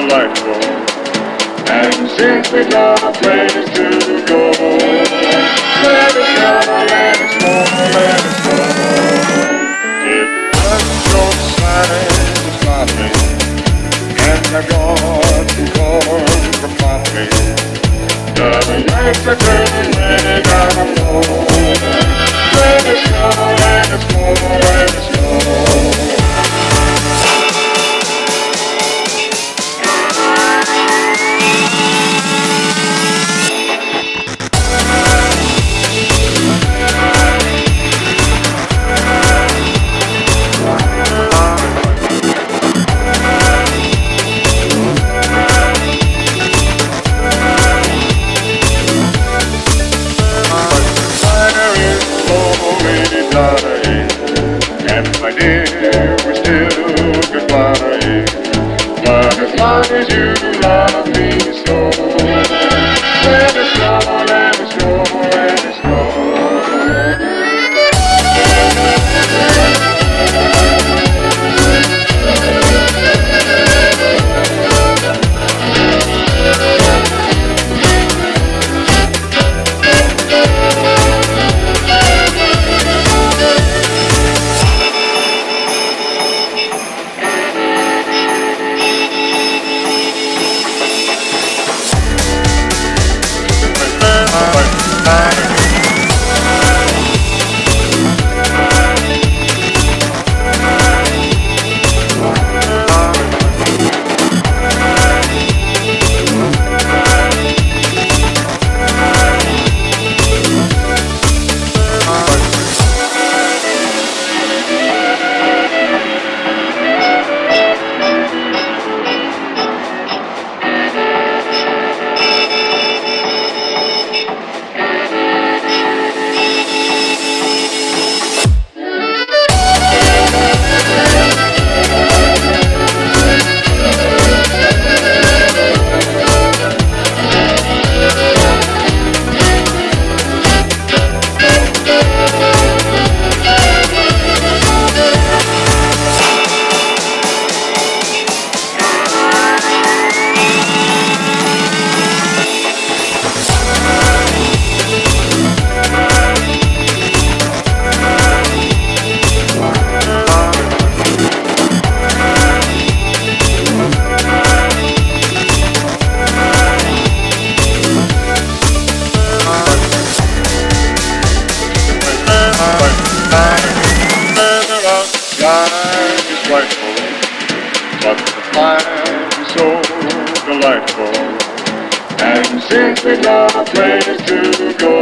delightful. And since we got a place to go, let us go, let us go, let us go. If that's your sign to stop me, and I've got to call for coffee, the lights are turning red and I'm low. Let us go, let us go, let us go. And my dear, we're still goodbye. But as long as you love me so, let us go, let us go, let us go. But the fire is so delightful. And since we got a place to go,